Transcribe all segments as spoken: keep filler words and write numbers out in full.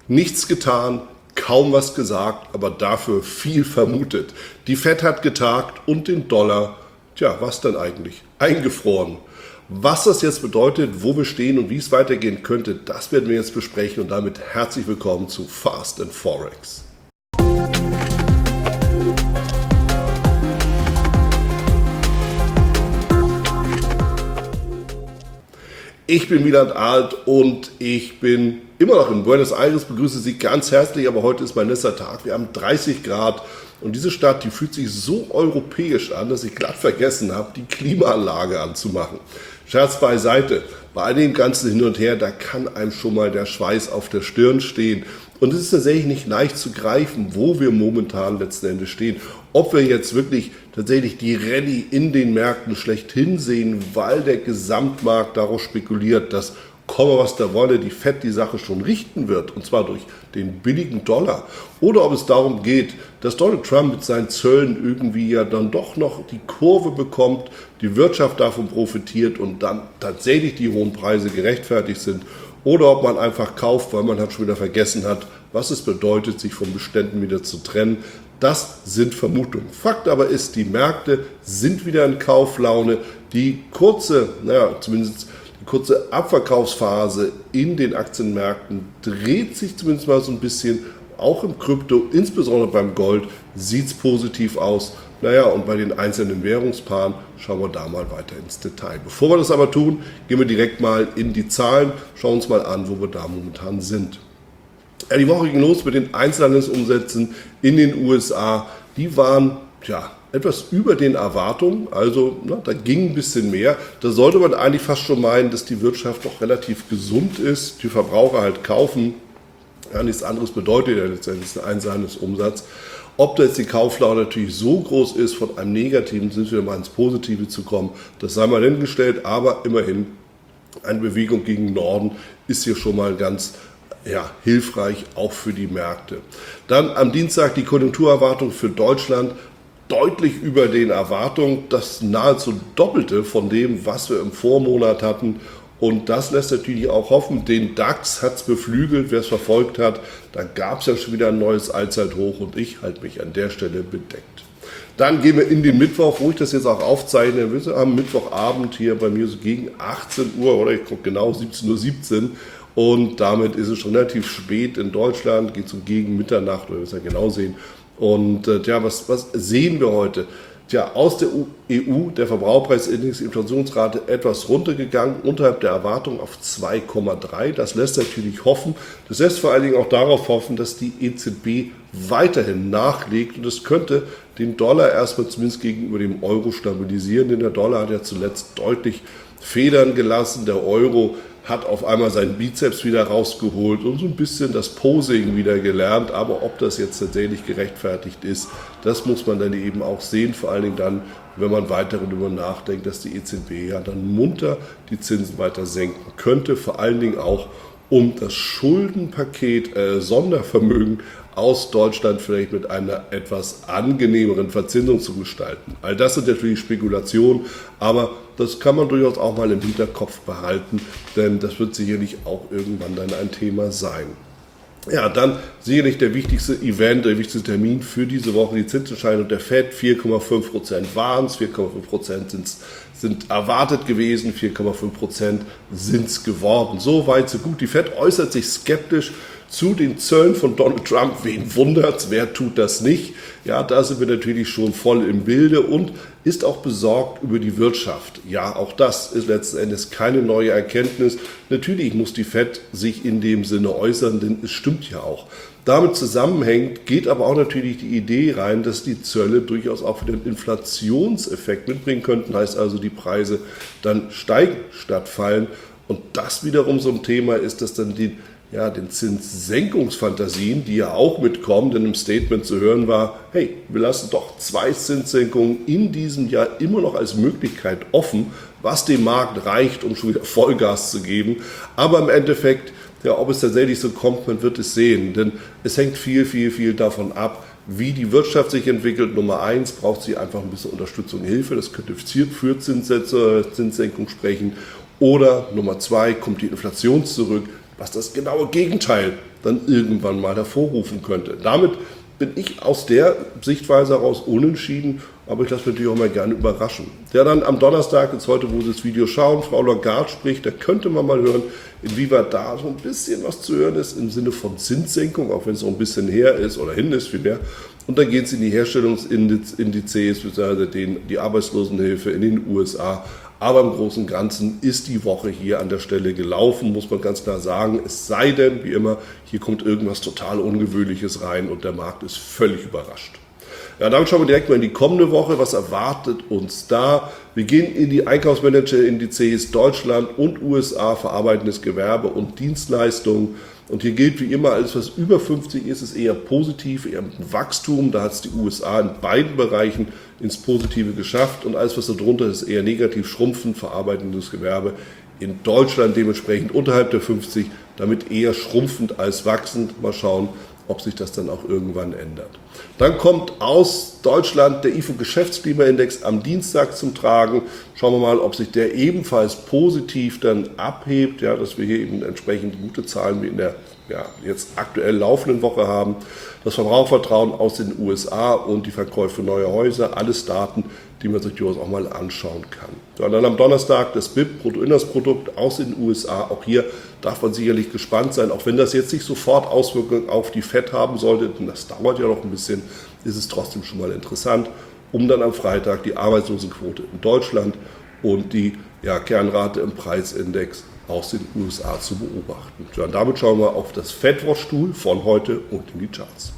Nichts getan, kaum was gesagt, aber dafür viel vermutet. Die Fed hat getagt und den Dollar, tja, was denn eigentlich? Eingefroren. Was das jetzt bedeutet, wo wir stehen und wie es weitergehen könnte, das werden wir jetzt besprechen und damit herzlich willkommen zu Fast and Forex. Ich bin Wieland Alt und ich bin immer noch in Buenos Aires, begrüße Sie ganz herzlich, aber heute ist mein letzter Tag. Wir haben dreißig Grad und diese Stadt, die fühlt sich so europäisch an, dass ich glatt vergessen habe, die Klimaanlage anzumachen. Scherz beiseite, bei all dem Ganzen hin und her, da kann einem schon mal der Schweiß auf der Stirn stehen. Und es ist tatsächlich nicht leicht zu greifen, wo wir momentan letzten Endes stehen. Ob wir jetzt wirklich tatsächlich die Rallye in den Märkten schlechthin sehen, weil der Gesamtmarkt darauf spekuliert, dass, komme was da wolle, die Fed die Sache schon richten wird, und zwar durch den billigen Dollar. Oder ob es darum geht, dass Donald Trump mit seinen Zöllen irgendwie ja dann doch noch die Kurve bekommt, die Wirtschaft davon profitiert und dann tatsächlich die hohen Preise gerechtfertigt sind. Oder ob man einfach kauft, weil man halt schon wieder vergessen hat, was es bedeutet, sich von Beständen wieder zu trennen. Das sind Vermutungen. Fakt aber ist, die Märkte sind wieder in Kauflaune. Die kurze, naja, zumindest die kurze Abverkaufsphase in den Aktienmärkten dreht sich zumindest mal so ein bisschen. Auch im Krypto, insbesondere beim Gold, sieht es positiv aus. Naja, und bei den einzelnen Währungspaaren schauen wir da mal weiter ins Detail. Bevor wir das aber tun, gehen wir direkt mal in die Zahlen, schauen uns mal an, wo wir da momentan sind. Ja, die Woche ging los mit den Einzelhandelsumsätzen in den U S A. Die waren ja etwas über den Erwartungen, also na, da ging ein bisschen mehr. Da sollte man eigentlich fast schon meinen, dass die Wirtschaft doch relativ gesund ist, die Verbraucher halt kaufen. Ja, nichts anderes bedeutet ja letztendlich ein Einzelhandelsumsatz. Ob da jetzt die Kauflaune natürlich so groß ist, von einem Negativen sind wir mal ins Positive zu kommen, das sei mal hingestellt, aber immerhin eine Bewegung gegen Norden ist hier schon mal ganz ja, hilfreich, auch für die Märkte. Dann am Dienstag die Konjunkturerwartung für Deutschland deutlich über den Erwartungen, das nahezu Doppelte von dem, was wir im Vormonat hatten. Und das lässt natürlich auch hoffen, den DAX hat es beflügelt, wer es verfolgt hat. Da gab es ja schon wieder ein neues Allzeithoch und ich halte mich an der Stelle bedeckt. Dann gehen wir in den Mittwoch, wo ich das jetzt auch aufzeichne. Wir sind am Mittwochabend hier bei mir so gegen achtzehn Uhr, oder ich gucke genau, siebzehn Uhr siebzehn. Und damit ist es schon relativ spät in Deutschland, geht so gegen Mitternacht, oder wir müssen ja genau sehen. Und äh, ja, was, was sehen wir heute? Tja, aus der E U, der Verbraucherpreisindex, Inflationsrate etwas runtergegangen, unterhalb der Erwartung auf zwei Komma drei. Das lässt natürlich hoffen. Das lässt vor allen Dingen auch darauf hoffen, dass die E Z B weiterhin nachlegt. Und das könnte den Dollar erstmal zumindest gegenüber dem Euro stabilisieren, denn der Dollar hat ja zuletzt deutlich Federn gelassen. Der Euro hat auf einmal seinen Bizeps wieder rausgeholt und so ein bisschen das Posing wieder gelernt. Aber ob das jetzt tatsächlich gerechtfertigt ist, das muss man dann eben auch sehen. Vor allen Dingen dann, wenn man weiter darüber nachdenkt, dass die E Z B ja dann munter die Zinsen weiter senken könnte. Vor allen Dingen auch, um das Schuldenpaket äh, Sondervermögen aus Deutschland vielleicht mit einer etwas angenehmeren Verzinsung zu gestalten. All das sind natürlich Spekulationen, aber das kann man durchaus auch mal im Hinterkopf behalten, denn das wird sicherlich auch irgendwann dann ein Thema sein. Ja, dann sicherlich der wichtigste Event, der wichtigste Termin für diese Woche, die Zinsentscheidung der Fed. vier Komma fünf Prozent waren es, vier Komma fünf Prozent sind erwartet gewesen, vier Komma fünf Prozent sind es geworden. So weit, so gut. Die Fed äußert sich skeptisch zu den Zöllen von Donald Trump. Wen wundert's? Wer tut das nicht? Ja, da sind wir natürlich schon voll im Bilde und ist auch besorgt über die Wirtschaft. Ja, auch das ist letzten Endes keine neue Erkenntnis. Natürlich muss die Fed sich in dem Sinne äußern, denn es stimmt ja auch. Damit zusammenhängt, geht aber auch natürlich die Idee rein, dass die Zölle durchaus auch wieder einen Inflationseffekt mitbringen könnten. Heißt also, die Preise dann steigen statt fallen. Und das wiederum so ein Thema ist, dass dann die ja, den Zinssenkungsfantasien, die ja auch mitkommen, denn im Statement zu hören war, hey, wir lassen doch zwei Zinssenkungen in diesem Jahr immer noch als Möglichkeit offen, was dem Markt reicht, um schon wieder Vollgas zu geben. Aber im Endeffekt, ja, ob es tatsächlich so kommt, man wird es sehen, denn es hängt viel, viel, viel davon ab, wie die Wirtschaft sich entwickelt. Nummer eins, braucht sie einfach ein bisschen Unterstützung und Hilfe, das könnte für Zinssätze, Zinssenkung sprechen. Oder Nummer zwei, kommt die Inflation zurück. was das genaue Gegenteil dann irgendwann mal hervorrufen könnte. Damit bin ich aus der Sichtweise heraus unentschieden, aber ich lasse mich natürlich auch mal gerne überraschen. Ja, dann am Donnerstag, jetzt heute, wo Sie das Video schauen, Frau Lagarde spricht, da könnte man mal hören, inwieweit da so ein bisschen was zu hören ist im Sinne von Zinssenkung, auch wenn es noch ein bisschen her ist oder hin ist vielmehr. Und dann geht es in die Herstellungsindizes, beziehungsweise die Arbeitslosenhilfe in den U S A. Aber im Großen und Ganzen ist die Woche hier an der Stelle gelaufen, muss man ganz klar sagen. Es sei denn, wie immer, hier kommt irgendwas total Ungewöhnliches rein und der Markt ist völlig überrascht. Ja, damit schauen wir direkt mal in die kommende Woche. Was erwartet uns da? Wir gehen in die Einkaufsmanager-Indizes Deutschland und U S A, verarbeitendes Gewerbe und Dienstleistungen. Und hier gilt wie immer, alles was über fünfzig ist, ist eher positiv, eher mit einem Wachstum. Da hat es die U S A in beiden Bereichen ins Positive geschafft. Und alles was da drunter ist, eher negativ schrumpfend, verarbeitendes Gewerbe. In Deutschland dementsprechend unterhalb der fünfzig, damit eher schrumpfend als wachsend. Mal schauen, ob sich das dann auch irgendwann ändert. Dann kommt aus Deutschland der I F O-Geschäftsklimaindex am Dienstag zum Tragen. Schauen wir mal, ob sich der ebenfalls positiv dann abhebt, ja, dass wir hier eben entsprechend gute Zahlen wie in der ja, jetzt aktuell laufenden Woche haben. Das Verbrauchervertrauen aus den U S A und die Verkäufe neuer Häuser, alles Daten, die man sich durchaus auch mal anschauen kann. Ja, und dann am Donnerstag das B I P, Bruttoinlandsprodukt aus den U S A. Auch hier darf man sicherlich gespannt sein, auch wenn das jetzt nicht sofort Auswirkungen auf die Fed haben sollte, denn das dauert ja noch ein bisschen, ist es trotzdem schon mal interessant, um dann am Freitag die Arbeitslosenquote in Deutschland und die ja, Kernrate im Preisindex aus den U S A zu beobachten. Ja, und damit schauen wir auf das Fed-Watch-Tool von heute und in die Charts.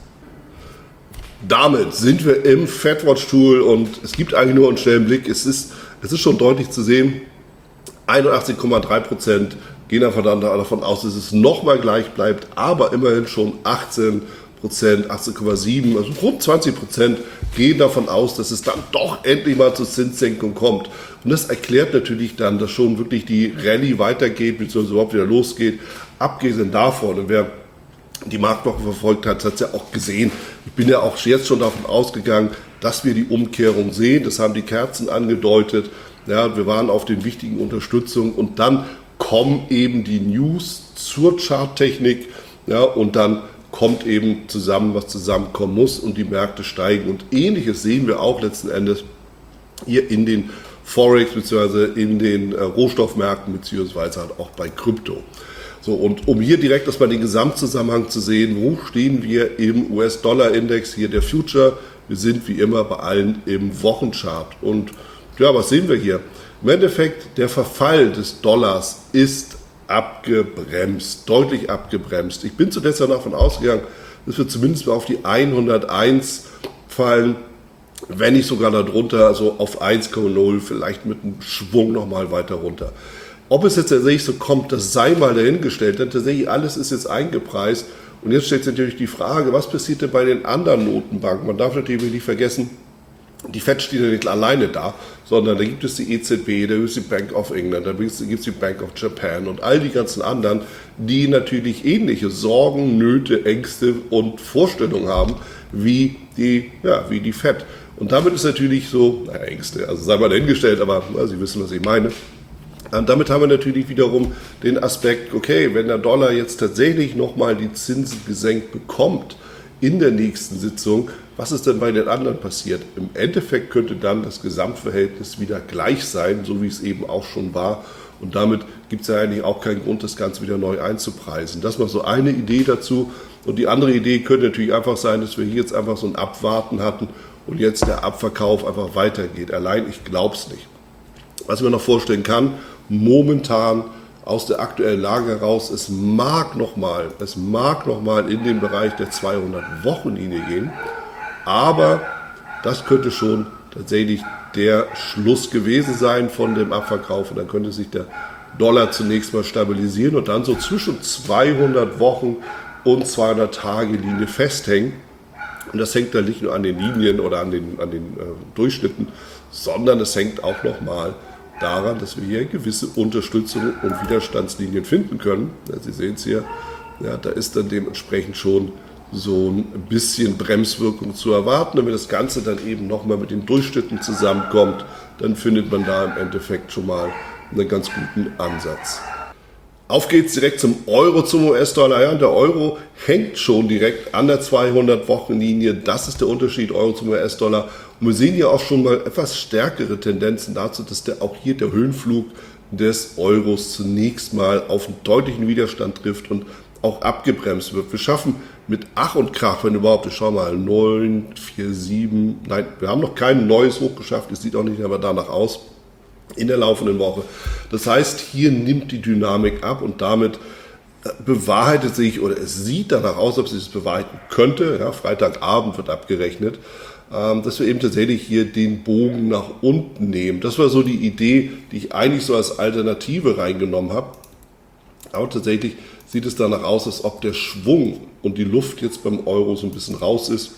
Damit sind wir im Fed-Watch-Tool und es gibt eigentlich nur einen schnellen Blick. Es ist, es ist schon deutlich zu sehen, einundachtzig Komma drei Prozent gehen davon aus, dass es nochmal gleich bleibt, aber immerhin schon achtzehn Prozent, achtzehn Komma sieben, also rund zwanzig Prozent gehen davon aus, dass es dann doch endlich mal zur Zinssenkung kommt. Und das erklärt natürlich dann, dass schon wirklich die Rallye weitergeht, beziehungsweise überhaupt wieder losgeht, abgesehen davon. Und wer die Marktwoche verfolgt hat, hat es ja auch gesehen. Ich bin ja auch jetzt schon davon ausgegangen, dass wir die Umkehrung sehen. Das haben die Kerzen angedeutet. Ja, wir waren auf den wichtigen Unterstützungen und dann kommen eben die News zur Charttechnik, ja, und dann kommt eben zusammen, was zusammenkommen muss und die Märkte steigen. Und Ähnliches sehen wir auch letzten Endes hier in den Forex bzw. in den äh, Rohstoffmärkten beziehungsweise halt auch bei Krypto. So, und um hier direkt erstmal den Gesamtzusammenhang zu sehen, wo stehen wir im U S-Dollar-Index, hier der Future. Wir sind wie immer bei allen im Wochenchart. Und ja, was sehen wir hier? Im Endeffekt, der Verfall des Dollars ist abgebremst, deutlich abgebremst. Ich bin zunächst davon ausgegangen, dass wir zumindest mal auf die hunderteins fallen, wenn nicht sogar darunter, also auf eins Komma null, vielleicht mit einem Schwung nochmal weiter runter. Ob es jetzt tatsächlich so kommt, das sei mal dahingestellt, denn tatsächlich alles ist jetzt eingepreist. Und jetzt stellt sich natürlich die Frage, was passiert denn bei den anderen Notenbanken? Man darf natürlich nicht vergessen, die Fed steht ja nicht alleine da, sondern da gibt es die E Z B, da gibt es die Bank of England, da gibt es die Bank of Japan und all die ganzen anderen, die natürlich ähnliche Sorgen, Nöte, Ängste und Vorstellungen haben wie die, ja, wie die Fed. Und damit ist natürlich so, naja, Ängste, also sei mal dahingestellt, aber na, Sie wissen, was ich meine. Und damit haben wir natürlich wiederum den Aspekt, okay, wenn der Dollar jetzt tatsächlich nochmal die Zinsen gesenkt bekommt in der nächsten Sitzung, was ist denn bei den anderen passiert? Im Endeffekt könnte dann das Gesamtverhältnis wieder gleich sein, so wie es eben auch schon war. Und damit gibt es ja eigentlich auch keinen Grund, das Ganze wieder neu einzupreisen. Das war so eine Idee dazu. Und die andere Idee könnte natürlich einfach sein, dass wir hier jetzt einfach so ein Abwarten hatten und jetzt der Abverkauf einfach weitergeht. Allein ich glaube es nicht. Was ich mir noch vorstellen kann, momentan aus der aktuellen Lage heraus, es mag nochmal, es mag nochmal in den Bereich der zweihundert-Wochen-Linie gehen, aber das könnte schon tatsächlich der Schluss gewesen sein von dem Abverkauf und dann könnte sich der Dollar zunächst mal stabilisieren und dann so zwischen zweihundert Wochen und zweihundert Tage Linie festhängen. Und das hängt dann nicht nur an den Linien oder an den, an den äh, Durchschnitten, sondern es hängt auch nochmal daran, dass wir hier gewisse Unterstützung und Widerstandslinien finden können. Ja, Sie sehen es hier, ja, da ist dann dementsprechend schon so ein bisschen Bremswirkung zu erwarten. Und wenn das Ganze dann eben nochmal mit den Durchschnitten zusammenkommt, dann findet man da im Endeffekt schon mal einen ganz guten Ansatz. Auf geht's direkt zum Euro, zum U S-Dollar. Ja, der Euro hängt schon direkt an der zweihundert-Wochen-Linie. Das ist der Unterschied Euro zum U S-Dollar. Und wir sehen hier auch schon mal etwas stärkere Tendenzen dazu, dass der, auch hier der Höhenflug des Euros zunächst mal auf einen deutlichen Widerstand trifft und auch abgebremst wird. Wir schaffen mit Ach und Krach, wenn überhaupt, ich schau mal, neun, vier, sieben, nein, wir haben noch kein neues Hoch geschafft, es sieht auch nicht mehr danach aus in der laufenden Woche. Das heißt, hier nimmt die Dynamik ab und damit bewahrheitet sich, oder es sieht danach aus, ob es sich bewahrheiten könnte, ja, Freitagabend wird abgerechnet, ähm, dass wir eben tatsächlich hier den Bogen nach unten nehmen. Das war so die Idee, die ich eigentlich so als Alternative reingenommen habe. Aber tatsächlich sieht es danach aus, als ob der Schwung und die Luft jetzt beim Euro so ein bisschen raus ist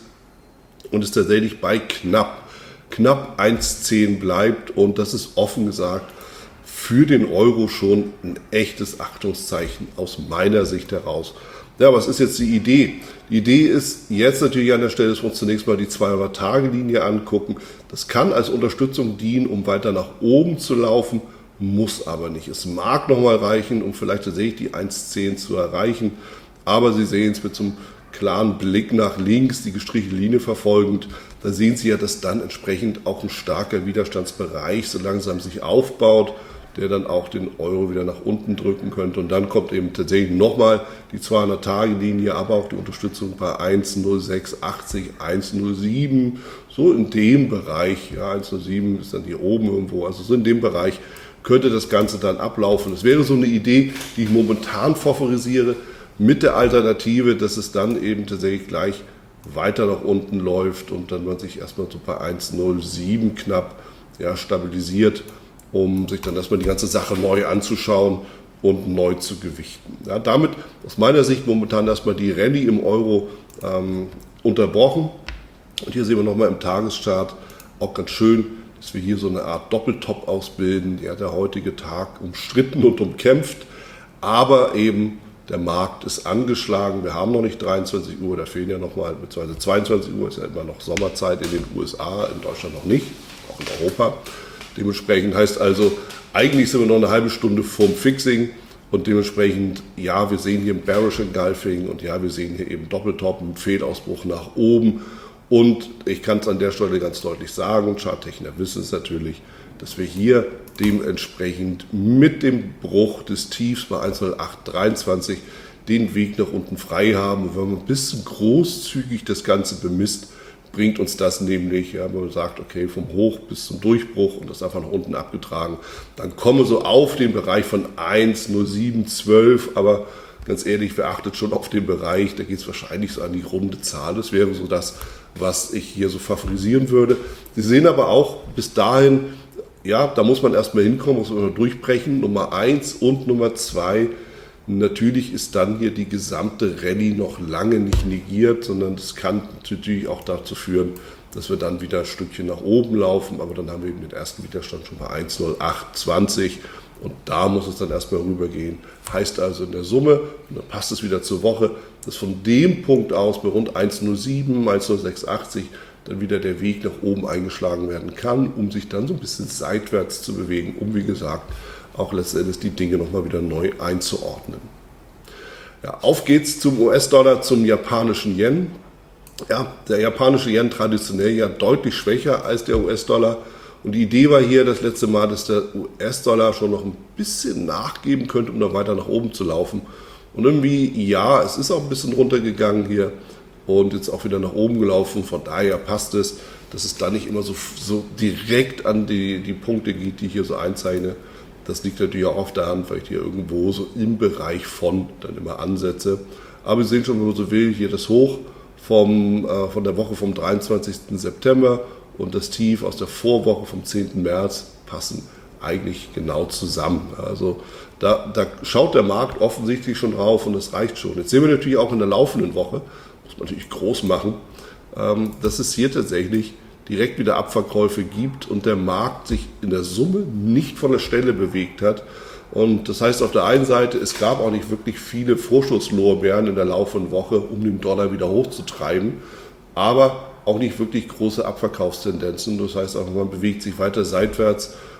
und es tatsächlich bei knapp, knapp eins Komma zehn bleibt. Und das ist offen gesagt für den Euro schon ein echtes Achtungszeichen aus meiner Sicht heraus. Ja, was ist jetzt die Idee? Die Idee ist jetzt natürlich an der Stelle, dass wir uns zunächst mal die zweihundert-Tage-Linie angucken. Das kann als Unterstützung dienen, um weiter nach oben zu laufen, muss aber nicht. Es mag nochmal reichen, um vielleicht tatsächlich die eins Komma zehn zu erreichen, aber Sie sehen es mit so einem klaren Blick nach links, die gestrichelte Linie verfolgend, da sehen Sie ja, dass dann entsprechend auch ein starker Widerstandsbereich so langsam sich aufbaut, der dann auch den Euro wieder nach unten drücken könnte. Und dann kommt eben tatsächlich nochmal die zweihundert-Tage-Linie, aber auch die Unterstützung bei eins Komma null sechs achtzig, eins Komma null sieben, so in dem Bereich. Ja, eins Komma null sieben ist dann hier oben irgendwo, also so in dem Bereich könnte das Ganze dann ablaufen. Das wäre so eine Idee, die ich momentan favorisiere, mit der Alternative, dass es dann eben tatsächlich gleich weiter nach unten läuft und dann man sich erstmal so bei eins Komma null sieben knapp ja, stabilisiert, um sich dann erstmal die ganze Sache neu anzuschauen und neu zu gewichten. Ja, damit aus meiner Sicht momentan erstmal die Rallye im Euro ähm, unterbrochen. Und hier sehen wir nochmal im Tageschart auch ganz schön, dass wir hier so eine Art Doppeltop ausbilden. Ja, der heutige Tag umstritten und umkämpft, aber eben der Markt ist angeschlagen. Wir haben noch nicht dreiundzwanzig Uhr, da fehlen ja nochmal, beziehungsweise zweiundzwanzig Uhr ist ja immer noch Sommerzeit in den U S A, in Deutschland noch nicht, auch in Europa. Dementsprechend heißt also, eigentlich sind wir noch eine halbe Stunde vorm Fixing und dementsprechend, ja, wir sehen hier ein Bearish Engulfing und ja, wir sehen hier eben Doppeltop, einen Fehlausbruch nach oben. Und ich kann es an der Stelle ganz deutlich sagen, Charttechniker wissen es natürlich, dass wir hier dementsprechend mit dem Bruch des Tiefs bei eins Komma null acht dreiundzwanzig den Weg nach unten frei haben. Und wenn man ein bisschen großzügig das Ganze bemisst, bringt uns das nämlich, ja, wenn man sagt, okay, vom Hoch bis zum Durchbruch und das einfach nach unten abgetragen, dann kommen wir so auf den Bereich von eins Komma null sieben zwölf, aber ganz ehrlich, wer achtet schon auf den Bereich, da geht es wahrscheinlich so an die runde Zahl. Das wäre so das, was ich hier so favorisieren würde. Sie sehen aber auch bis dahin, ja, da muss man erstmal hinkommen, muss man durchbrechen, Nummer eins und Nummer zwei. Natürlich ist dann hier die gesamte Rallye noch lange nicht negiert, sondern das kann natürlich auch dazu führen, dass wir dann wieder ein Stückchen nach oben laufen, aber dann haben wir eben den ersten Widerstand schon bei eins Komma null acht zwanzig und da muss es dann erstmal rübergehen. Heißt also in der Summe, und dann passt es wieder zur Woche, dass von dem Punkt aus bei rund eins Komma null sieben, eins Komma null sechs achtzig dann wieder der Weg nach oben eingeschlagen werden kann, um sich dann so ein bisschen seitwärts zu bewegen, um wie gesagt auch letztendlich die Dinge nochmal wieder neu einzuordnen. Ja, auf geht's zum U S-Dollar, zum japanischen Yen. Ja, der japanische Yen traditionell ja deutlich schwächer als der U S-Dollar. Und die Idee war hier das letzte Mal, dass der U S-Dollar schon noch ein bisschen nachgeben könnte, um dann weiter nach oben zu laufen. Und irgendwie, ja, es ist auch ein bisschen runtergegangen hier und jetzt auch wieder nach oben gelaufen. Von daher passt es, dass es da nicht immer so, so direkt an die, die Punkte geht, die ich hier so einzeichne. Das liegt natürlich auch auf der Hand, weil ich hier irgendwo so im Bereich von dann immer ansetze. Aber Sie sehen schon, wenn man so will, hier das Hoch vom, äh, von der Woche vom dreiundzwanzigsten September und das Tief aus der Vorwoche vom zehnten März passen eigentlich genau zusammen. Also da, da schaut der Markt offensichtlich schon drauf und das reicht schon. Jetzt sehen wir natürlich auch in der laufenden Woche, muss man natürlich groß machen, ähm, dass es hier tatsächlich direkt wieder Abverkäufe gibt und der Markt sich in der Summe nicht von der Stelle bewegt hat. Und das heißt auf der einen Seite, es gab auch nicht wirklich viele Vorschusslorbeeren in der laufenden Woche, um den Dollar wieder hochzutreiben, aber auch nicht wirklich große Abverkaufstendenzen. Das heißt auch, man bewegt sich weiter seitwärts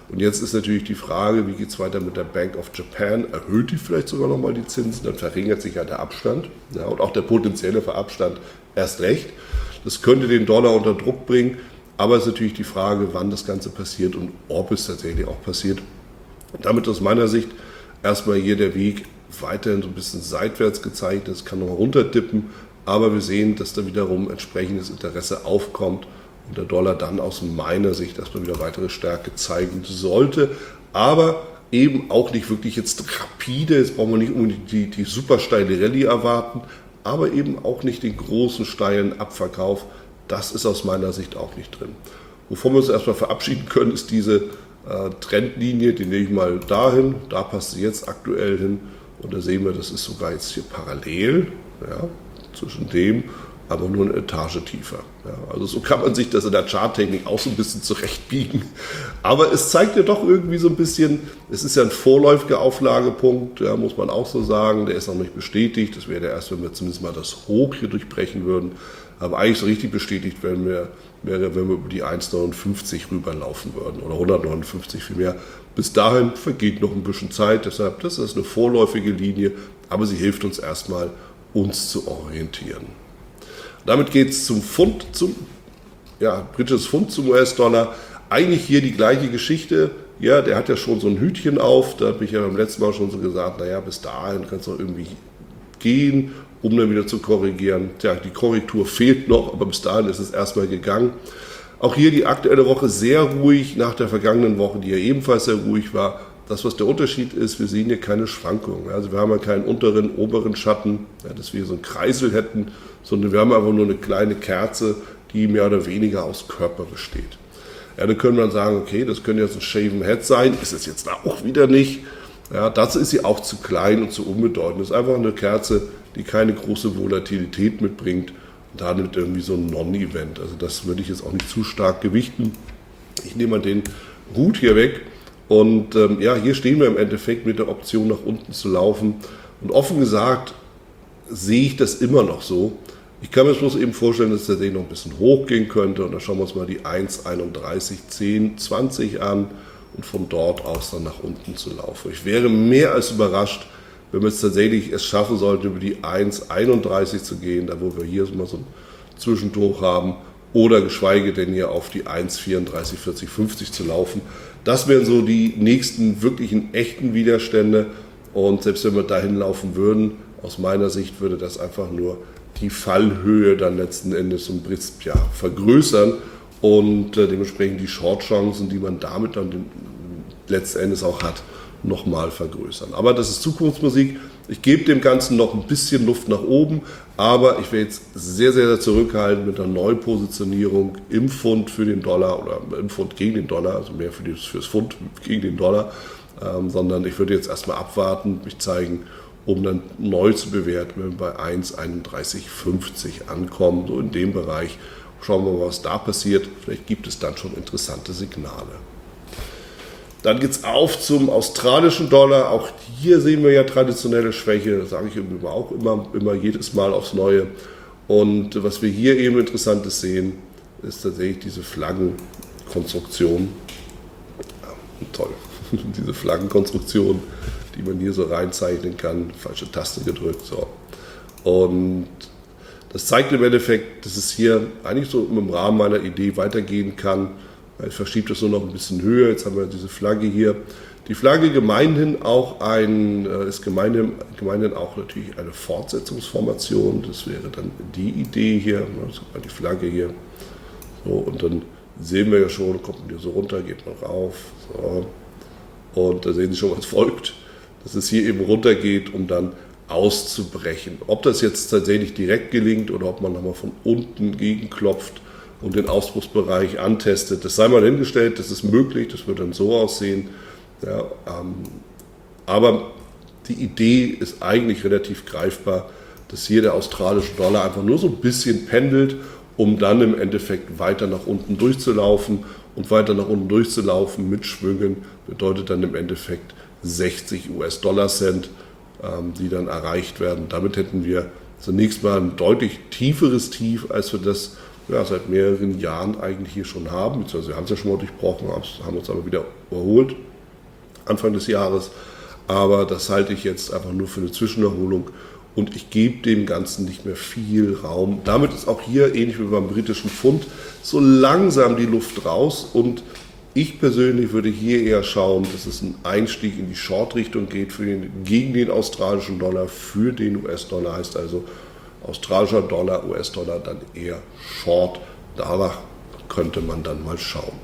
Und jetzt ist natürlich die Frage, wie geht es weiter mit der Bank of Japan? Erhöht die vielleicht sogar nochmal die Zinsen? Dann verringert sich ja der Abstand, ja, und auch der potenzielle Abstand erst recht. Das könnte den Dollar unter Druck bringen, aber es ist natürlich die Frage, wann das Ganze passiert und ob es tatsächlich auch passiert. Und damit aus meiner Sicht erstmal hier der Weg weiterhin so ein bisschen seitwärts gezeichnet. Es kann noch runterdippen, aber wir sehen, dass da wiederum entsprechendes Interesse aufkommt und der Dollar dann aus meiner Sicht erstmal wieder weitere Stärke zeigen sollte, aber eben auch nicht wirklich jetzt rapide, jetzt brauchen wir nicht unbedingt die, die super steile Rallye erwarten, aber eben auch nicht den großen steilen Abverkauf, das ist aus meiner Sicht auch nicht drin. Wovon wir uns erstmal verabschieden können, ist diese äh, Trendlinie, die nehme ich mal dahin, da passt sie jetzt aktuell hin und da sehen wir, das ist sogar jetzt hier parallel, ja, zwischen dem, aber nur eine Etage tiefer. Ja, also so kann man sich das in der Charttechnik auch so ein bisschen zurechtbiegen. Aber es zeigt ja doch irgendwie so ein bisschen, es ist ja ein vorläufiger Auflagepunkt, ja, muss man auch so sagen, der ist noch nicht bestätigt. Das wäre erst, wenn wir zumindest mal das Hoch hier durchbrechen würden. Aber eigentlich so richtig bestätigt wenn wir, wäre, wenn wir über die eins Komma neunundfünfzig rüberlaufen würden oder hundertneunundfünfzig vielmehr. Bis dahin vergeht noch ein bisschen Zeit, deshalb das ist eine vorläufige Linie, aber sie hilft uns erstmal, uns zu orientieren. Damit geht es zum Pfund, zum ja, britisches Pfund zum U S-Dollar. Eigentlich hier die gleiche Geschichte. Ja, der hat ja schon so ein Hütchen auf. Da habe ich ja beim letzten Mal schon so gesagt, naja, bis dahin kann es auch irgendwie gehen, um dann wieder zu korrigieren. Tja, die Korrektur fehlt noch, aber bis dahin ist es erstmal gegangen. Auch hier die aktuelle Woche sehr ruhig, nach der vergangenen Woche, die ja ebenfalls sehr ruhig war. Das, was der Unterschied ist, wir sehen hier keine Schwankungen. Also wir haben ja keinen unteren, oberen Schatten, ja, dass wir so einen Kreisel hätten, sondern wir haben einfach nur eine kleine Kerze, die mehr oder weniger aus Körper besteht. Ja, dann können wir dann sagen, okay, das könnte jetzt ein Shaven Head sein, ist es jetzt auch wieder nicht. Ja, dazu ist sie auch zu klein und zu unbedeutend. Das ist einfach eine Kerze, die keine große Volatilität mitbringt und damit irgendwie so ein Non-Event. Also das würde ich jetzt auch nicht zu stark gewichten. Ich nehme mal den Hut hier weg. Und ähm, ja, hier stehen wir im Endeffekt mit der Option nach unten zu laufen. Und offen gesagt sehe ich das immer noch so. Ich kann mir bloß eben vorstellen, dass der Ding noch ein bisschen hochgehen könnte. Und dann schauen wir uns mal die eins Komma einunddreißig zehn zwanzig an und von dort aus dann nach unten zu laufen. Ich wäre mehr als überrascht, wenn wir es tatsächlich es schaffen sollten, über die eins Komma einunddreißig zu gehen, da wo wir hier mal so ein Zwischendurch haben, oder geschweige denn hier auf die eins Komma vierunddreißig vierzig fünfzig zu laufen. Das wären so die nächsten wirklichen echten Widerstände und selbst wenn wir dahin laufen würden, aus meiner Sicht würde das einfach nur die Fallhöhe dann letzten Endes so ein bisschen ja, vergrößern und äh, dementsprechend die Short-Chancen, die man damit dann den, letzten Endes auch hat, nochmal vergrößern. Aber das ist Zukunftsmusik. Ich gebe dem Ganzen noch ein bisschen Luft nach oben, aber ich werde jetzt sehr, sehr zurückhalten mit einer Neupositionierung im Pfund für den Dollar oder im Pfund gegen den Dollar, also mehr für das, fürs Pfund gegen den Dollar, ähm, sondern ich würde jetzt erstmal abwarten, mich zeigen, um dann neu zu bewerten, wenn wir bei eins Komma einunddreißig fünfzig ankommen, so in dem Bereich. Schauen wir mal, was da passiert. Vielleicht gibt es dann schon interessante Signale. Dann geht es auf zum australischen Dollar. Auch hier sehen wir ja traditionelle Schwäche. Das sage ich immer auch immer, immer jedes Mal aufs Neue. Und was wir hier eben Interessantes sehen, ist tatsächlich diese Flaggenkonstruktion. Ja, toll, diese Flaggenkonstruktion, die man hier so reinzeichnen kann. Falsche Taste gedrückt. So. Und das zeigt im Endeffekt, dass es hier eigentlich so im Rahmen meiner Idee weitergehen kann. Ich verschiebe das nur noch ein bisschen höher. Jetzt haben wir diese Flagge hier. Die Flagge gemeinhin auch ein, ist gemeinhin, gemeinhin auch natürlich eine Fortsetzungsformation. Das wäre dann die Idee hier. Die Flagge hier. So, und dann sehen wir ja schon, kommt hier so runter, geht noch rauf. So. Und da sehen Sie schon, was folgt. Dass es hier eben runter geht, um dann auszubrechen. Ob das jetzt tatsächlich direkt gelingt oder ob man nochmal von unten gegenklopft und den Ausbruchsbereich antestet. Das sei mal hingestellt, das ist möglich, das wird dann so aussehen. Ja, ähm, aber die Idee ist eigentlich relativ greifbar, dass hier der australische Dollar einfach nur so ein bisschen pendelt, um dann im Endeffekt weiter nach unten durchzulaufen. Und weiter nach unten durchzulaufen mit Schwüngen bedeutet dann im Endeffekt sechzig US-Dollar-Cent, ähm, die dann erreicht werden. Damit hätten wir zunächst mal ein deutlich tieferes Tief, als wir das ja, seit mehreren Jahren eigentlich hier schon haben, beziehungsweise wir haben es ja schon mal durchbrochen, haben uns aber wieder überholt Anfang des Jahres. Aber das halte ich jetzt einfach nur für eine Zwischenerholung und ich gebe dem Ganzen nicht mehr viel Raum. Damit ist auch hier, ähnlich wie beim britischen Pfund, so langsam die Luft raus und ich persönlich würde hier eher schauen, dass es ein Einstieg in die Short-Richtung geht für den, gegen den australischen Dollar, für den U S-Dollar, heißt also australischer Dollar, U S-Dollar dann eher Short. Danach könnte man dann mal schauen.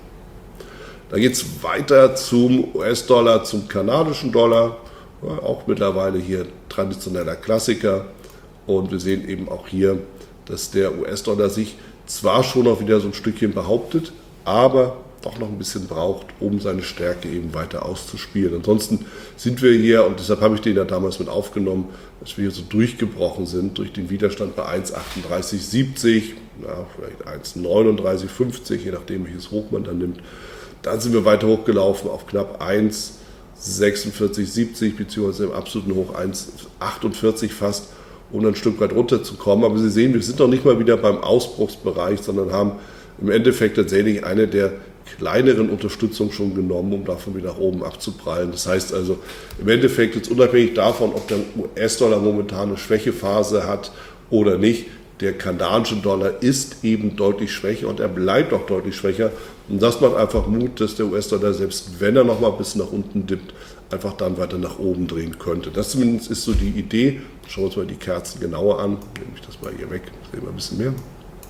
Dann geht es weiter zum U S-Dollar, zum kanadischen Dollar, ja, auch mittlerweile hier traditioneller Klassiker. Und wir sehen eben auch hier, dass der U S-Dollar sich zwar schon noch wieder so ein Stückchen behauptet, aber doch noch ein bisschen braucht, um seine Stärke eben weiter auszuspielen. Ansonsten sind wir hier, und deshalb habe ich den ja damals mit aufgenommen, dass wir hier so durchgebrochen sind durch den Widerstand bei eins Komma achtunddreißig siebzig, ja, vielleicht eins Komma neununddreißig fünfzig, je nachdem welches Hoch man dann nimmt. Dann sind wir weiter hochgelaufen auf knapp eins Komma sechsundvierzig siebzig, beziehungsweise im absoluten Hoch eins Komma achtundvierzig fast, um dann ein Stück weit runterzukommen. Aber Sie sehen, wir sind noch nicht mal wieder beim Ausbruchsbereich, sondern haben im Endeffekt tatsächlich eine der kleineren Unterstützung schon genommen, um davon wieder nach oben abzuprallen. Das heißt also, im Endeffekt jetzt unabhängig davon, ob der U S-Dollar momentan eine Schwächephase hat oder nicht, der kanadische Dollar ist eben deutlich schwächer und er bleibt auch deutlich schwächer. Und das macht einfach Mut, dass der U S-Dollar, selbst wenn er noch mal bis nach unten dippt, einfach dann weiter nach oben drehen könnte. Das zumindest ist so die Idee. Schauen wir uns mal die Kerzen genauer an. Nehme ich das mal hier weg, sehen wir ein bisschen mehr.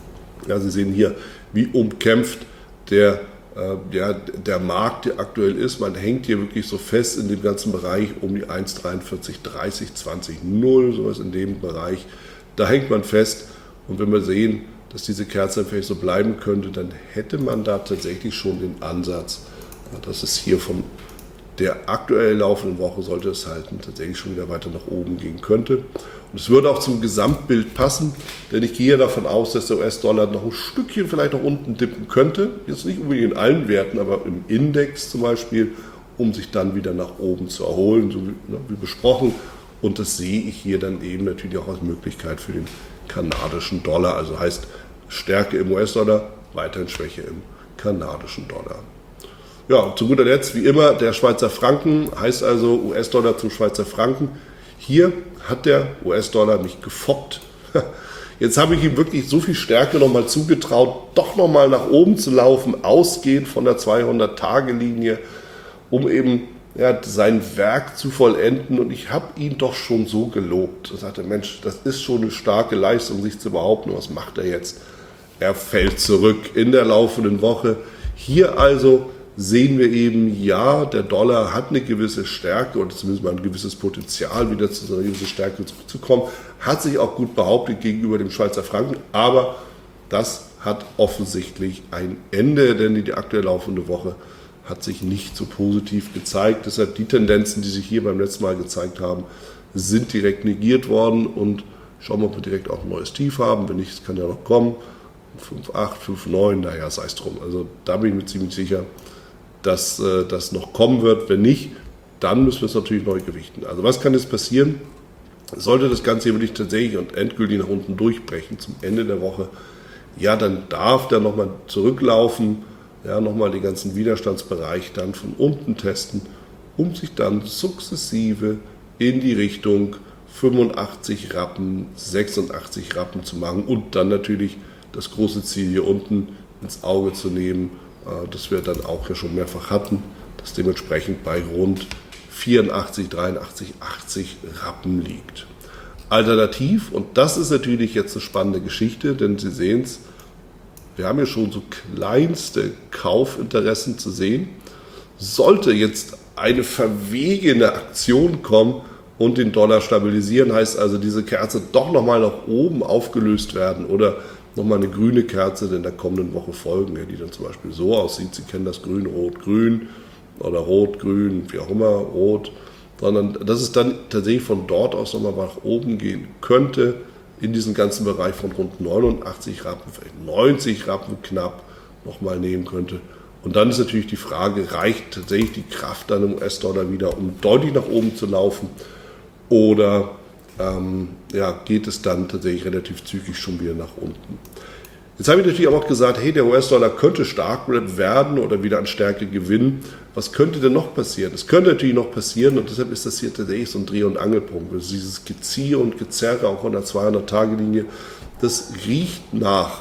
Ja, Sie sehen hier, wie umkämpft der Ja, der Markt, der aktuell ist. Man hängt hier wirklich so fest in dem ganzen Bereich um die eins Komma dreiundvierzig dreißig zwanzig null, sowas in dem Bereich. Da hängt man fest und wenn wir sehen, dass diese Kerze vielleicht so bleiben könnte, dann hätte man da tatsächlich schon den Ansatz, dass es hier von der aktuell laufenden Woche, sollte es halten, tatsächlich schon wieder weiter nach oben gehen könnte. Und es würde auch zum Gesamtbild passen, denn ich gehe davon aus, dass der U S-Dollar noch ein Stückchen vielleicht nach unten dippen könnte. Jetzt nicht unbedingt in allen Werten, aber im Index zum Beispiel, um sich dann wieder nach oben zu erholen, so wie, ne, wie besprochen. Und das sehe ich hier dann eben natürlich auch als Möglichkeit für den kanadischen Dollar. Also heißt Stärke im U S-Dollar, weiterhin Schwäche im kanadischen Dollar. Ja, und zu guter Letzt, wie immer, der Schweizer Franken, heißt also U S-Dollar zum Schweizer Franken. Hier hat der U S-Dollar mich gefoppt. Jetzt habe ich ihm wirklich so viel Stärke nochmal zugetraut, doch nochmal nach oben zu laufen, ausgehend von der zweihundert-Tage-Linie, um eben ja, sein Werk zu vollenden. Und ich habe ihn doch schon so gelobt. Ich sagte, Mensch, das ist schon eine starke Leistung, sich zu behaupten. Was macht er jetzt? Er fällt zurück in der laufenden Woche. Hier also sehen wir eben, ja, der Dollar hat eine gewisse Stärke oder zumindest mal ein gewisses Potenzial, wieder zu einer gewissen Stärke zurückzukommen, hat sich auch gut behauptet gegenüber dem Schweizer Franken, aber das hat offensichtlich ein Ende, denn die aktuell laufende Woche hat sich nicht so positiv gezeigt. Deshalb die Tendenzen, die sich hier beim letzten Mal gezeigt haben, sind direkt negiert worden und schauen wir, ob wir direkt auch ein neues Tief haben. Wenn nicht, es kann ja noch kommen. fünf Komma acht, fünf Komma neun, naja, sei es drum. Also da bin ich mir ziemlich sicher, dass äh, das noch kommen wird. Wenn nicht, dann müssen wir es natürlich neu gewichten. Also was kann jetzt passieren? Sollte das Ganze wirklich tatsächlich und endgültig nach unten durchbrechen zum Ende der Woche, ja, dann darf der nochmal zurücklaufen, ja, nochmal den ganzen Widerstandsbereich dann von unten testen, um sich dann sukzessive in die Richtung fünfundachtzig Rappen, sechsundachtzig Rappen zu machen und dann natürlich das große Ziel hier unten ins Auge zu nehmen, das wir dann auch ja schon mehrfach hatten, das dementsprechend bei rund vierundachtzig, dreiundachtzig, achtzig Rappen liegt. Alternativ, und das ist natürlich jetzt eine spannende Geschichte, denn Sie sehen es, wir haben ja schon so kleinste Kaufinteressen zu sehen. Sollte jetzt eine verwegene Aktion kommen und den Dollar stabilisieren, heißt also diese Kerze doch nochmal nach oben aufgelöst werden oder nochmal eine grüne Kerze in der kommenden Woche folgen, die dann zum Beispiel so aussieht, Sie kennen das Grün, Rot, Grün oder Rot, Grün, wie auch immer, Rot, sondern dass es dann tatsächlich von dort aus nochmal nach oben gehen könnte, in diesen ganzen Bereich von rund neunundachtzig Rappen, vielleicht neunzig Rappen knapp nochmal nehmen könnte. Und dann ist natürlich die Frage, reicht tatsächlich die Kraft dann im U S-Dollar wieder, um deutlich nach oben zu laufen, oder ähm, ja, geht es dann tatsächlich relativ zügig schon wieder nach unten? Jetzt habe ich natürlich auch gesagt, hey, der U S-Dollar könnte stark werden oder wieder an Stärke gewinnen. Was könnte denn noch passieren? Es könnte natürlich noch passieren und deshalb ist das hier tatsächlich so ein Dreh- und Angelpunkt. Also dieses Geziehe und Gezerre auch an der zweihundert-Tage-Linie, das riecht nach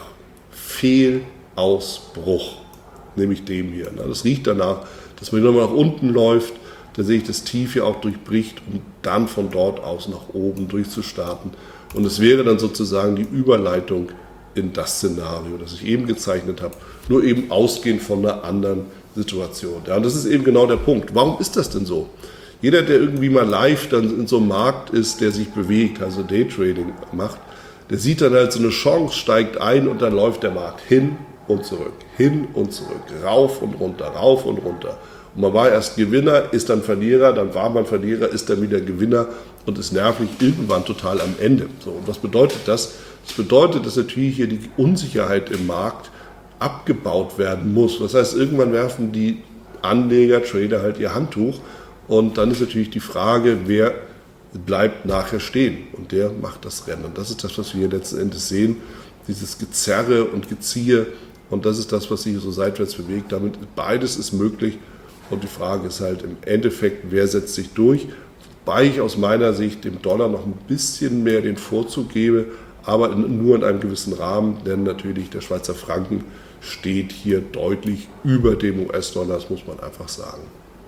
Fehlausbruch, nämlich dem hier. Das riecht danach, dass man nochmal nach unten läuft, da sehe ich das Tief hier auch durchbricht, um dann von dort aus nach oben durchzustarten. Und es wäre dann sozusagen die Überleitung in das Szenario, das ich eben gezeichnet habe, nur eben ausgehend von einer anderen Situation. Ja, und das ist eben genau der Punkt. Warum ist das denn so? Jeder, der irgendwie mal live dann in so einem Markt ist, der sich bewegt, also Daytrading macht, der sieht dann halt so eine Chance, steigt ein und dann läuft der Markt hin und zurück, hin und zurück, rauf und runter, rauf und runter. Und man war erst Gewinner, ist dann Verlierer, dann war man Verlierer, ist dann wieder Gewinner und ist nervlich irgendwann total am Ende. So, und was bedeutet das? Das bedeutet, dass natürlich hier die Unsicherheit im Markt abgebaut werden muss. Das heißt, irgendwann werfen die Anleger, Trader halt ihr Handtuch und dann ist natürlich die Frage, wer bleibt nachher stehen und der macht das Rennen. Und das ist das, was wir hier letzten Endes sehen, dieses Gezerre und Geziehe und das ist das, was sich so seitwärts bewegt. Damit beides ist möglich und die Frage ist halt im Endeffekt, wer setzt sich durch, wobei ich aus meiner Sicht dem Dollar noch ein bisschen mehr den Vorzug gebe, aber nur in einem gewissen Rahmen, denn natürlich der Schweizer Franken steht hier deutlich über dem U S-Dollar, das muss man einfach sagen.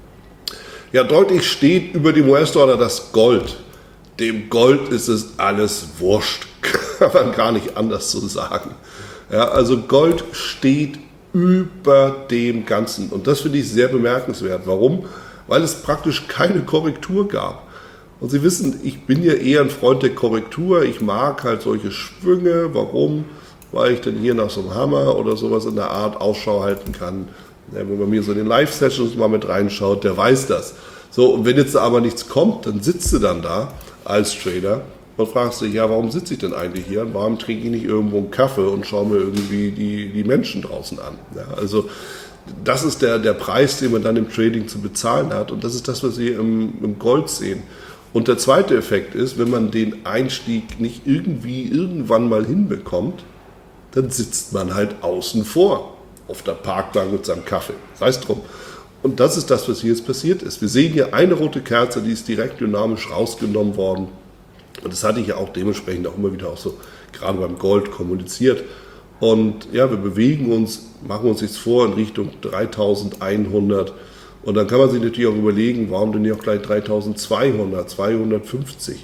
Ja, deutlich steht über dem U S-Dollar das Gold. Dem Gold ist es alles wurscht, kann man gar nicht anders so sagen. Ja, also Gold steht über dem Ganzen und das finde ich sehr bemerkenswert. Warum? Weil es praktisch keine Korrektur gab. Und Sie wissen, ich bin ja eher ein Freund der Korrektur. Ich mag halt solche Schwünge. Warum? Weil ich dann hier nach so einem Hammer oder sowas in der Art Ausschau halten kann. Ja, wenn man mir so in den Live-Sessions mal mit reinschaut, der weiß das. So, und wenn jetzt aber nichts kommt, dann sitzt du dann da als Trader und fragst dich, ja, warum sitze ich denn eigentlich hier? Und warum trinke ich nicht irgendwo einen Kaffee und schaue mir irgendwie die, die Menschen draußen an? Ja, also das ist der, der Preis, den man dann im Trading zu bezahlen hat. Und das ist das, was wir im, im Gold sehen. Und der zweite Effekt ist, wenn man den Einstieg nicht irgendwie irgendwann mal hinbekommt, dann sitzt man halt außen vor auf der Parkbank mit seinem Kaffee. Sei es drum. Und das ist das, was hier jetzt passiert ist. Wir sehen hier eine rote Kerze, die ist direkt dynamisch rausgenommen worden. Und das hatte ich ja auch dementsprechend auch immer wieder auch so gerade beim Gold kommuniziert. Und ja, wir bewegen uns, machen uns jetzt vor in Richtung dreitausendeinhundert. Und dann kann man sich natürlich auch überlegen, warum denn nicht auch gleich dreitausendzweihundert, zweihundertfünfzig?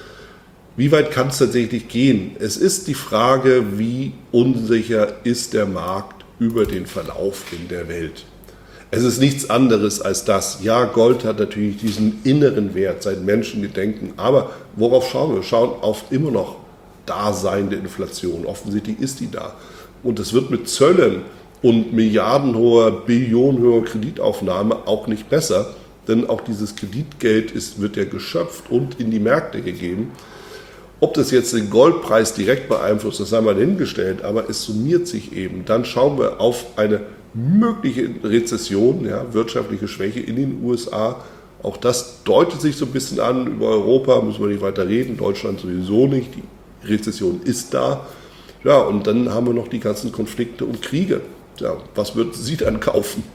Wie weit kann es tatsächlich gehen? Es ist die Frage, wie unsicher ist der Markt über den Verlauf in der Welt. Es ist nichts anderes als das. Ja, Gold hat natürlich diesen inneren Wert, seit Menschen die denken. Aber worauf schauen wir? Wir schauen auf immer noch daseinende Inflation. Offensichtlich ist die da. Und es wird mit Zöllen und milliardenhoher, billionenhoher Kreditaufnahme auch nicht besser, denn auch dieses Kreditgeld ist, wird ja geschöpft und in die Märkte gegeben. Ob das jetzt den Goldpreis direkt beeinflusst, das sei mal hingestellt, aber es summiert sich eben. Dann schauen wir auf eine mögliche Rezession, ja, wirtschaftliche Schwäche in den U S A. Auch das deutet sich so ein bisschen an. Über Europa müssen wir nicht weiter reden, Deutschland sowieso nicht. Die Rezession ist da. Ja, und dann haben wir noch die ganzen Konflikte und Kriege. Ja, was wird sie dann kaufen?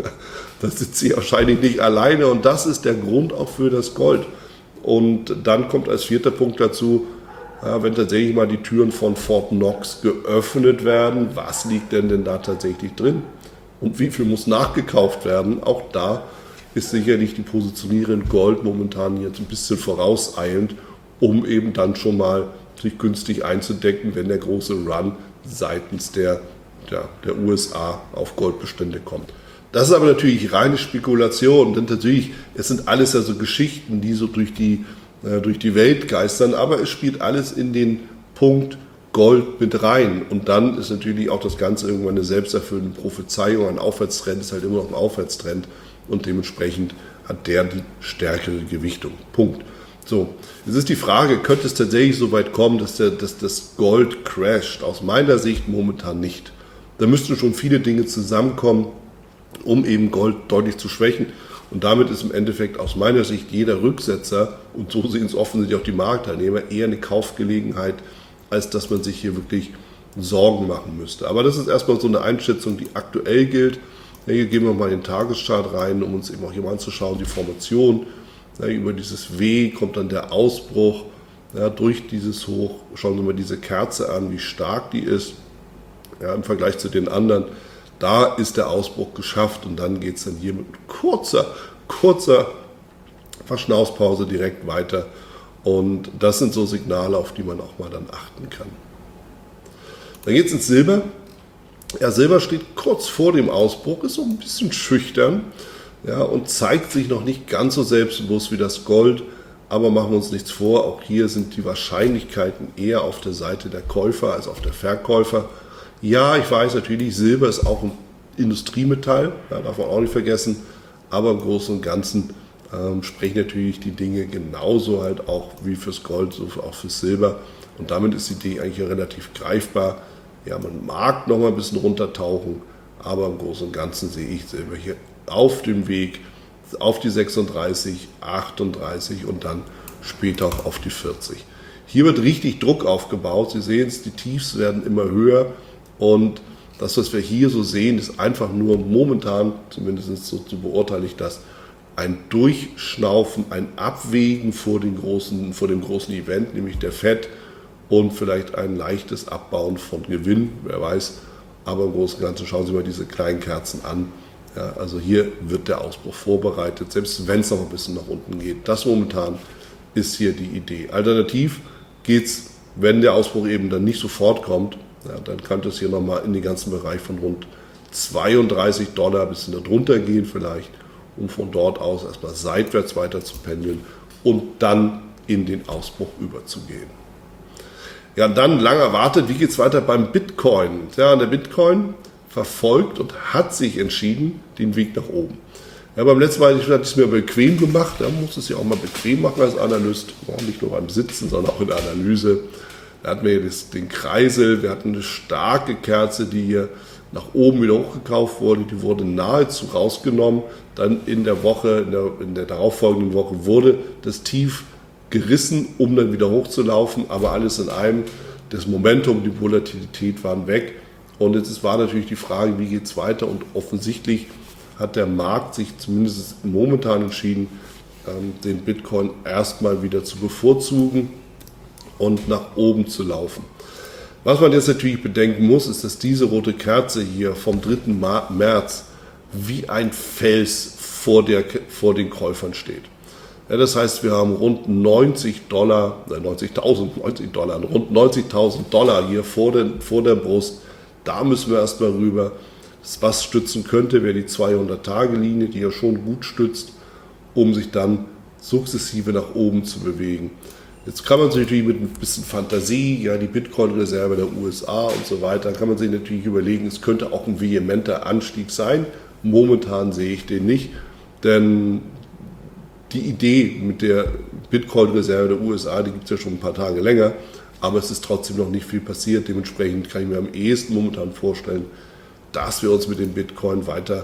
Da sitzt sie wahrscheinlich nicht alleine und das ist der Grund auch für das Gold. Und dann kommt als vierter Punkt dazu, ja, wenn tatsächlich mal die Türen von Fort Knox geöffnet werden, was liegt denn denn da tatsächlich drin? Und wie viel muss nachgekauft werden? Auch da ist sicherlich die Positionierung Gold momentan jetzt ein bisschen vorauseilend, um eben dann schon mal sich günstig einzudecken, wenn der große Run seitens der, der, der U S A auf Goldbestände kommt. Das ist aber natürlich reine Spekulation, denn natürlich, es sind alles also Geschichten, die so durch die, äh, durch die Welt geistern, aber es spielt alles in den Punkt Gold mit rein. Und dann ist natürlich auch das Ganze irgendwann eine selbsterfüllende Prophezeiung. Ein Aufwärtstrend ist halt immer noch ein Aufwärtstrend und dementsprechend hat der die stärkere Gewichtung. Punkt. So, jetzt ist die Frage, könnte es tatsächlich so weit kommen, dass, der, dass das Gold crasht? Aus meiner Sicht momentan nicht. Da müssten schon viele Dinge zusammenkommen, um eben Gold deutlich zu schwächen. Und damit ist im Endeffekt aus meiner Sicht jeder Rücksetzer, und so sehen es offensichtlich auch die Marktteilnehmer, eher eine Kaufgelegenheit, als dass man sich hier wirklich Sorgen machen müsste. Aber das ist erstmal so eine Einschätzung, die aktuell gilt. Ja, hier gehen wir mal in den Tageschart rein, um uns eben auch hier mal anzuschauen, die Formation. Ja, über dieses W kommt dann der Ausbruch. Ja, durch dieses Hoch, schauen Sie mal diese Kerze an, wie stark die ist. Ja, im Vergleich zu den anderen, da ist der Ausbruch geschafft und dann geht es dann hier mit kurzer, kurzer Verschnaufspause direkt weiter. Und das sind so Signale, auf die man auch mal dann achten kann. Dann geht es ins Silber. Ja, Silber steht kurz vor dem Ausbruch, ist so ein bisschen schüchtern, ja, und zeigt sich noch nicht ganz so selbstbewusst wie das Gold. Aber machen wir uns nichts vor, auch hier sind die Wahrscheinlichkeiten eher auf der Seite der Käufer als auf der Verkäufer. Ja, ich weiß natürlich, Silber ist auch ein Industriemetall, ja, darf man auch nicht vergessen, aber im Großen und Ganzen ähm, sprechen natürlich die Dinge genauso halt auch wie fürs Gold, so auch fürs Silber. Und damit ist die Idee eigentlich relativ greifbar. Ja, man mag noch mal ein bisschen runtertauchen, aber im Großen und Ganzen sehe ich Silber hier auf dem Weg auf die sechsunddreißig, achtunddreißig und dann später auch auf die vierzig. Hier wird richtig Druck aufgebaut. Sie sehen es, die Tiefs werden immer höher und das, was wir hier so sehen, ist einfach nur momentan, zumindest so, so beurteile ich das, ein Durchschnaufen, ein Abwägen vor, den großen, vor dem großen Event, nämlich der Fed, und vielleicht ein leichtes Abbauen von Gewinn, wer weiß. Aber im Großen und Ganzen schauen Sie mal diese kleinen Kerzen an. Ja, also hier wird der Ausbruch vorbereitet, selbst wenn es noch ein bisschen nach unten geht. Das momentan ist hier die Idee. Alternativ geht es, wenn der Ausbruch eben dann nicht sofort kommt, ja, dann könnte es hier nochmal in den ganzen Bereich von rund zweiunddreißig Dollar, ein bisschen darunter gehen vielleicht, um von dort aus erstmal seitwärts weiter zu pendeln und dann in den Ausbruch überzugehen. Ja, und dann lang erwartet, wie geht es weiter beim Bitcoin? Ja, der Bitcoin verfolgt und hat sich entschieden, den Weg nach oben. Ja, beim letzten Mal hatte ich es mir bequem gemacht, da muss es ja auch mal bequem machen als Analyst, nicht nur beim Sitzen, sondern auch in der Analyse. Da hatten wir hier das, den Kreisel, wir hatten eine starke Kerze, die hier nach oben wieder hochgekauft wurde, die wurde nahezu rausgenommen. Dann in der Woche, in der, in der darauffolgenden Woche wurde das Tief gerissen, um dann wieder hochzulaufen, aber alles in einem, das Momentum, die Volatilität waren weg. Und jetzt war natürlich die Frage, wie geht es weiter? Und offensichtlich hat der Markt sich zumindest momentan entschieden, den Bitcoin erstmal wieder zu bevorzugen und nach oben zu laufen. Was man jetzt natürlich bedenken muss, ist, dass diese rote Kerze hier vom dritten März wie ein Fels vor, der, vor den Käufern steht. Ja, das heißt, wir haben rund neunzig Dollar, äh neunzigtausend, neunzig Dollar, rund neunzigtausend Dollar hier vor der, vor der Brust. Da müssen wir erstmal rüber. Was stützen könnte, wäre die zweihundert-Tage-Linie, die ja schon gut stützt, um sich dann sukzessive nach oben zu bewegen. Jetzt kann man sich natürlich mit ein bisschen Fantasie, ja, die Bitcoin-Reserve der U S A und so weiter, kann man sich natürlich überlegen, es könnte auch ein vehementer Anstieg sein. Momentan sehe ich den nicht, denn die Idee mit der Bitcoin-Reserve der U S A, die gibt es ja schon ein paar Tage länger, aber es ist trotzdem noch nicht viel passiert. Dementsprechend kann ich mir am ehesten momentan vorstellen, dass wir uns mit dem Bitcoin weiter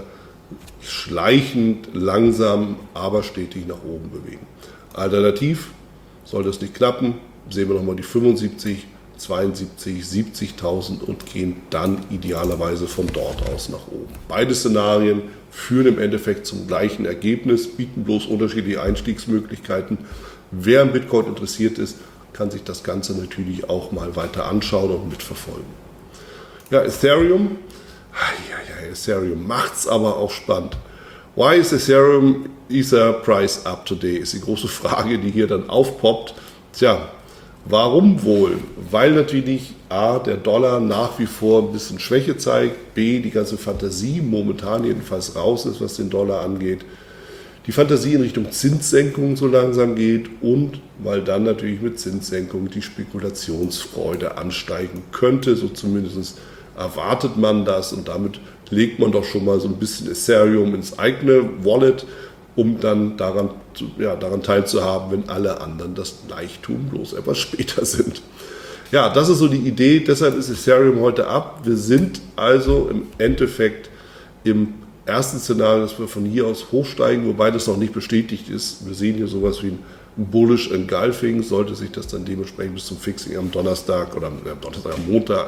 schleichend, langsam, aber stetig nach oben bewegen. Alternativ, soll das nicht klappen, sehen wir nochmal die fünfundsiebzig, zweiundsiebzig, siebzigtausend und gehen dann idealerweise von dort aus nach oben. Beide Szenarien führen im Endeffekt zum gleichen Ergebnis, bieten bloß unterschiedliche Einstiegsmöglichkeiten. Wer am Bitcoin interessiert ist, kann sich das Ganze natürlich auch mal weiter anschauen und mitverfolgen. Ja, Ethereum, ja, ja, Ethereum macht's aber auch spannend. Why is Ethereum Ether price up today? Ist die große Frage, die hier dann aufpoppt. Tja, warum wohl? Weil natürlich A, der Dollar nach wie vor ein bisschen Schwäche zeigt, B, die ganze Fantasie momentan jedenfalls raus ist, was den Dollar angeht, die Fantasie in Richtung Zinssenkung so langsam geht und weil dann natürlich mit Zinssenkung die Spekulationsfreude ansteigen könnte, so zumindest erwartet man das und damit legt man doch schon mal so ein bisschen Ethereum ins eigene Wallet, um dann daran, ja, daran teilzuhaben, wenn alle anderen das gleich tun, bloß etwas später sind. Ja, das ist so die Idee, deshalb ist Ethereum heute ab. Wir sind also im Endeffekt im ersten Szenario, dass wir von hier aus hochsteigen, wobei das noch nicht bestätigt ist. Wir sehen hier sowas wie ein Bullish Engulfing, sollte sich das dann dementsprechend bis zum Fixing am Donnerstag oder am Donnerstag, am Montag,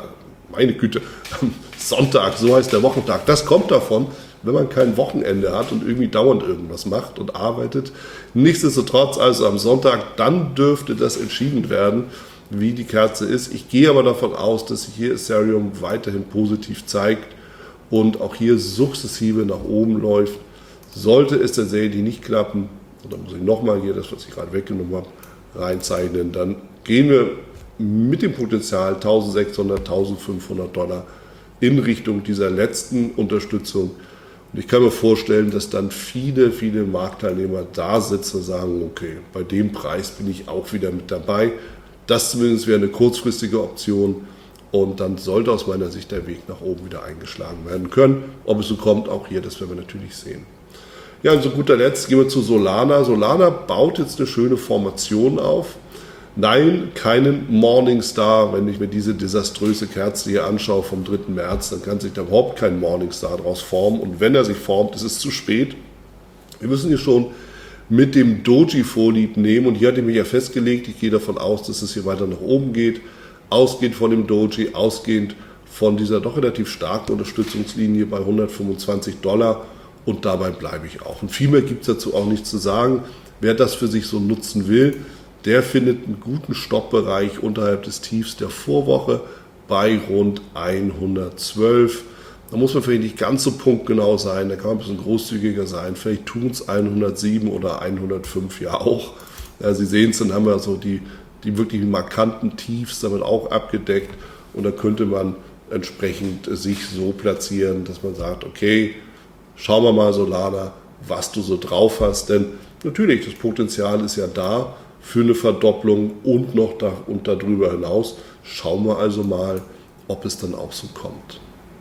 meine Güte, am Sonntag, so heißt der Wochentag. Das kommt davon, wenn man kein Wochenende hat und irgendwie dauernd irgendwas macht und arbeitet. Nichtsdestotrotz, also am Sonntag, dann dürfte das entschieden werden, wie die Kerze ist. Ich gehe aber davon aus, dass sich hier Ethereum weiterhin positiv zeigt und auch hier sukzessive nach oben läuft. Sollte es tatsächlich nicht klappen, und dann muss ich nochmal hier das, was ich gerade weggenommen habe, reinzeichnen, dann gehen wir mit dem Potenzial eintausendsechshundert, eintausendfünfhundert Dollar in Richtung dieser letzten Unterstützung. Und ich kann mir vorstellen, dass dann viele, viele Marktteilnehmer da sitzen und sagen, okay, bei dem Preis bin ich auch wieder mit dabei. Das zumindest wäre eine kurzfristige Option und dann sollte aus meiner Sicht der Weg nach oben wieder eingeschlagen werden können. Ob es so kommt, auch hier, das werden wir natürlich sehen. Ja, und zu guter Letzt gehen wir zu Solana. Solana baut jetzt eine schöne Formation auf. Nein, keinen Morningstar. Wenn ich mir diese desaströse Kerze hier anschaue vom dritten März, dann kann sich da überhaupt kein Morningstar daraus formen. Und wenn er sich formt, ist es zu spät. Wir müssen hier schon mit dem Doji Vorlieb nehmen. Und hier hatte ich mich ja festgelegt, ich gehe davon aus, dass es hier weiter nach oben geht. Ausgehend von dem Doji, ausgehend von dieser doch relativ starken Unterstützungslinie bei hundertfünfundzwanzig Dollar. Und dabei bleibe ich auch. Und viel mehr gibt es dazu auch nicht zu sagen. Wer das für sich so nutzen will, der findet einen guten Stoppbereich unterhalb des Tiefs der Vorwoche bei rund hundertzwölf. Da muss man vielleicht nicht ganz so punktgenau sein, da kann man ein bisschen großzügiger sein. Vielleicht tun es hundertsieben oder hundertfünf ja auch. Ja, Sie sehen es, dann haben wir so die, die wirklich markanten Tiefs damit auch abgedeckt. Und da könnte man entsprechend sich so platzieren, dass man sagt, okay, schauen wir mal, Solana, was du so drauf hast. Denn natürlich, das Potenzial ist ja da für eine Verdopplung und noch da und darüber hinaus. Schauen wir also mal, ob es dann auch so kommt.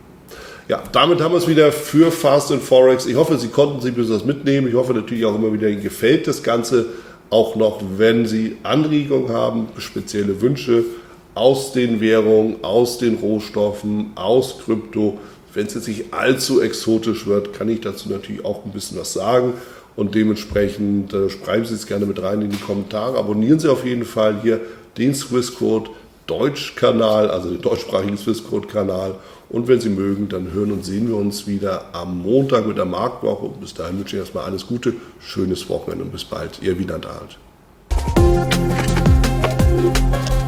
Ja, damit haben wir es wieder für Fast and Forex. Ich hoffe, Sie konnten sich etwas mitnehmen. Ich hoffe natürlich auch immer wieder, Ihnen gefällt das Ganze. Auch noch, wenn Sie Anregungen haben, spezielle Wünsche aus den Währungen, aus den Rohstoffen, aus Krypto. Wenn es jetzt nicht allzu exotisch wird, kann ich dazu natürlich auch ein bisschen was sagen. Und dementsprechend äh, schreiben Sie es gerne mit rein in die Kommentare. Abonnieren Sie auf jeden Fall hier den Swissquote Deutsch-Kanal, also den deutschsprachigen Swissquote-Kanal. Und wenn Sie mögen, dann hören und sehen wir uns wieder am Montag mit der Marktwoche. Und bis dahin wünsche ich erstmal alles Gute, schönes Wochenende und bis bald. Ihr Wieland Alt.